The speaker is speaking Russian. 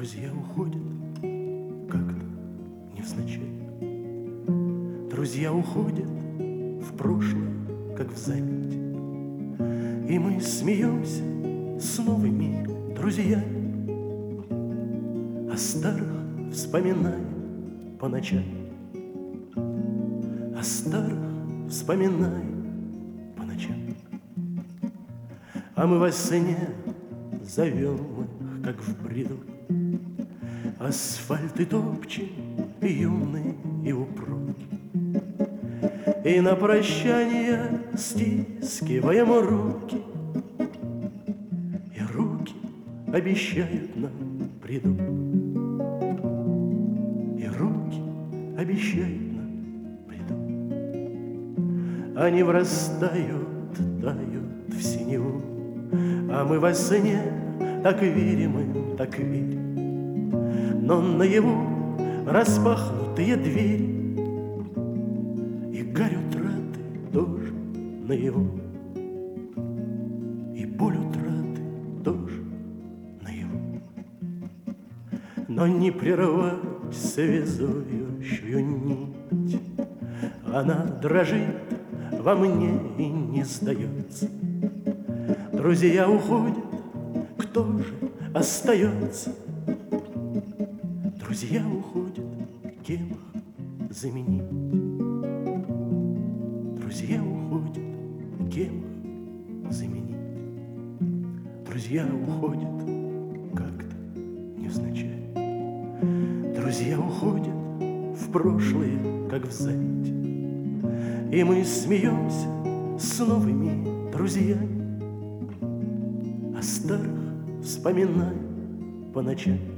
Друзья уходят как-то невзначай. Друзья уходят в прошлое, как в заметь. И мы смеемся с новыми друзьями, о старых вспоминаем по ночам, о старых вспоминаем по ночам. А мы во сне зовем их, как в бреду, асфальт и топчем, юные и упруги. И на прощание стискиваем руки, и руки обещают нам приду, и руки обещают нам приду. Они врастают, тают в синеву, а мы во сне так верим им, так верим. Но наяву распахнутые двери, и горь утраты тоже наяву, и боль утраты тоже наяву. Но не прервать связующую нить, она дрожит во мне и не сдается. Друзья уходят, кто же остается? Друзья уходят, кем их заменить? Друзья уходят, кем их заменить? Друзья уходят как-то невзначай. Друзья уходят в прошлое, как в заметь. И мы смеемся с новыми друзьями, о старых вспоминаем по ночам.